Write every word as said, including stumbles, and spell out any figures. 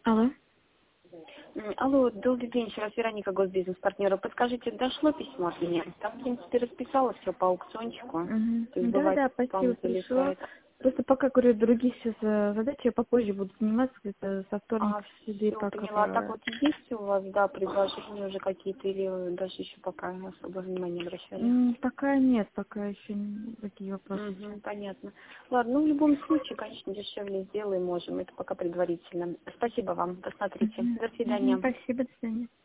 Алло. М, Алло, добрый день, еще раз Вероника, госбизнес-партнера. Подскажите, дошло письмо от меня? Там, в принципе, расписала все по аукциончику. Мгм. То есть Да, бывает да, спам спасибо, пришло. залетает. Просто пока, говорю, другие сейчас э, задачи, я попозже буду заниматься, где-то со А, вторника в среды все, пока. поняла. А так По... вот есть у вас, да, предложения уже какие-то или вы даже еще пока особо внимания не обращали? М, Пока нет, пока еще не- такие вопросы. Угу, понятно. Ладно, ну в любом случае, конечно, дешевле сделаем, можем. Это пока предварительно. Спасибо вам, посмотрите. Мгм. До Мгм. свидания. Спасибо, до свидания.